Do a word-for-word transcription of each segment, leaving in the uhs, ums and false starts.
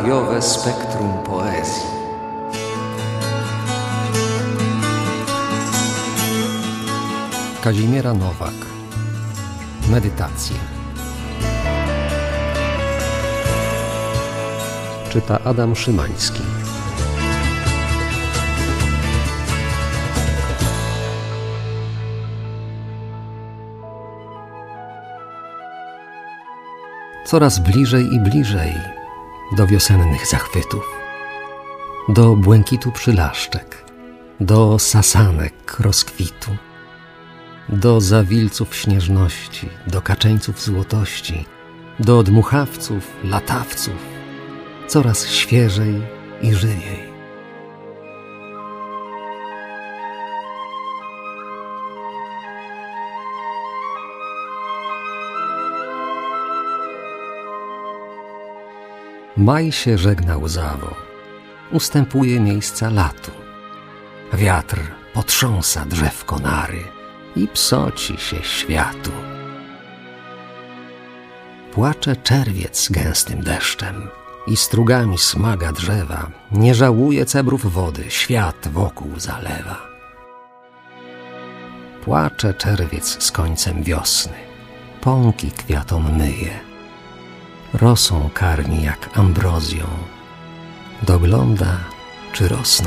radiowe spektrum poezji. Kazimiera Nowak. Medytacje. Czyta Adam Szymański. Coraz bliżej i bliżej do wiosennych zachwytów, do błękitu przylaszczek, do sasanek rozkwitu, do zawilców śnieżności, do kaczeńców złotości, do dmuchawców, latawców, coraz świeżej i żywiej. Maj się żegna łzawo, ustępuje miejsca latu. Wiatr potrząsa drzew konary i psoci się światu. Płacze czerwiec gęstym deszczem i strugami smaga drzewa. Nie żałuje cebrów wody, świat wokół zalewa. Płacze czerwiec z końcem wiosny, pąki kwiatom myje. Rosą karmi jak ambrozją, dogląda, czy rosną.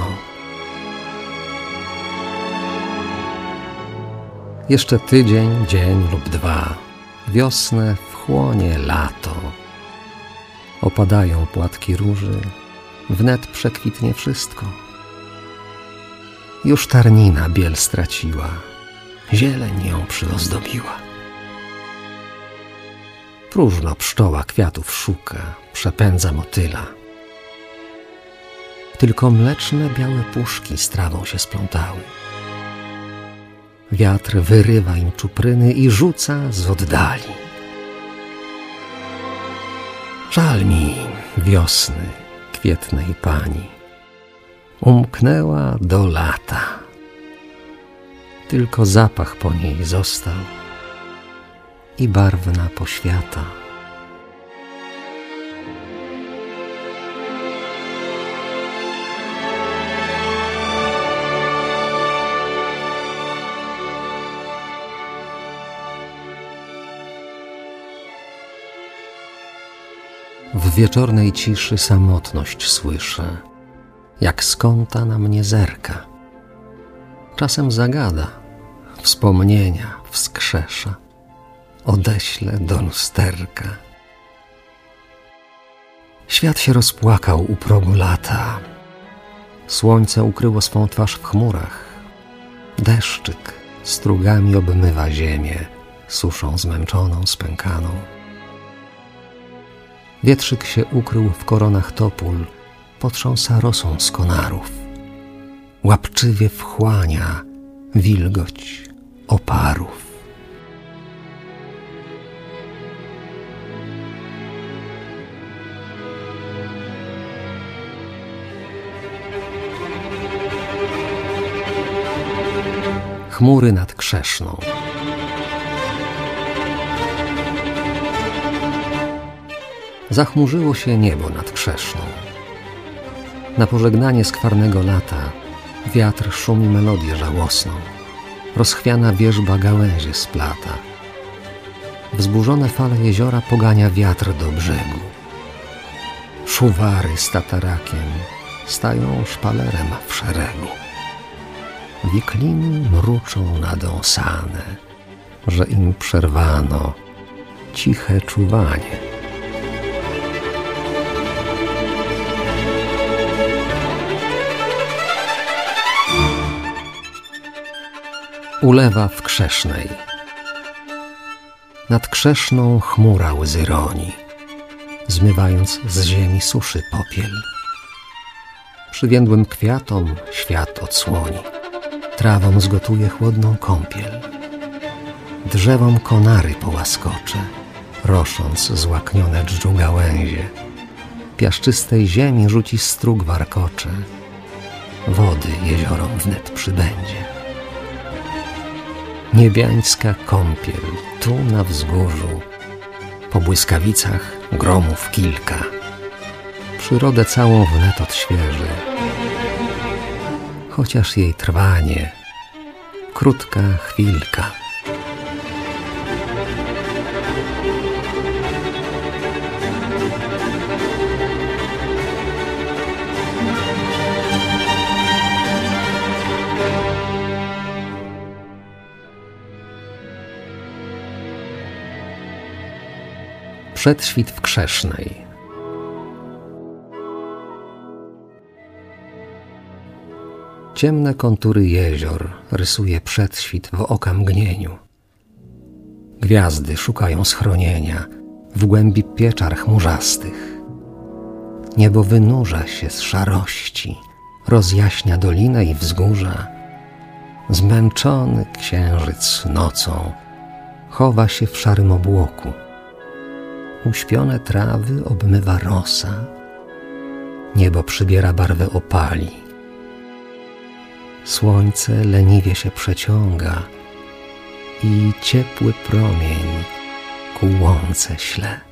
Jeszcze tydzień, dzień lub dwa, wiosnę wchłonie lato. Opadają płatki róży, wnet przekwitnie wszystko. Już tarnina biel straciła, zieleń ją przyozdobiła. Próżno pszczoła kwiatów szuka, przepędza motyla. Tylko mleczne białe puszki z trawą się splątały. Wiatr wyrywa im czupryny i rzuca z oddali. Żal mi wiosny, kwietnej pani. Umknęła do lata. Tylko zapach po niej został i barwna poświata. W wieczornej ciszy samotność słyszę, jak z kąta na mnie zerka. Czasem zagada, wspomnienia wskrzesza, odeślę do lusterka. Świat się rozpłakał u progu lata. Słońce ukryło swą twarz w chmurach. Deszczyk strugami obmywa ziemię, suszą zmęczoną, spękaną. Wietrzyk się ukrył w koronach topól, potrząsa rosą z konarów. Łapczywie wchłania wilgoć oparów. Chmury nad Krzeszną. Zachmurzyło się niebo nad Krzeszną. Na pożegnanie skwarnego lata wiatr szumi melodię żałosną. Rozchwiana wierzba gałęzie splata. Wzburzone fale jeziora pogania wiatr do brzegu. Szuwary z tatarakiem stają szpalerem w szeregu. Wikliny mruczą nadąsane, że im przerwano ciche czuwanie. Ulewa w Krzesznej. Nad Krzeszną chmura łzy roni, zmywając z ziemi suszy popiel. Przywiędłym kwiatom świat odsłoni, trawom zgotuje chłodną kąpiel. Drzewom konary połaskocze, rosząc złaknione dżdżu gałęzie. Piaszczystej ziemi rzuci strug warkocze, wody jeziorom wnet przybędzie. Niebiańska kąpiel tu na wzgórzu, po błyskawicach gromów kilka. Przyrodę całą wnet odświeży, chociaż jej trwanie krótka chwilka. Przedświt w Krzesznej. Ciemne kontury jezior rysuje przedświt w okamgnieniu. Gwiazdy szukają schronienia w głębi pieczar chmurzastych. Niebo wynurza się z szarości, rozjaśnia dolinę i wzgórza. Zmęczony księżyc nocą chowa się w szarym obłoku. Uśpione trawy obmywa rosa, niebo przybiera barwę opali. Słońce leniwie się przeciąga i ciepły promień ku łące śle.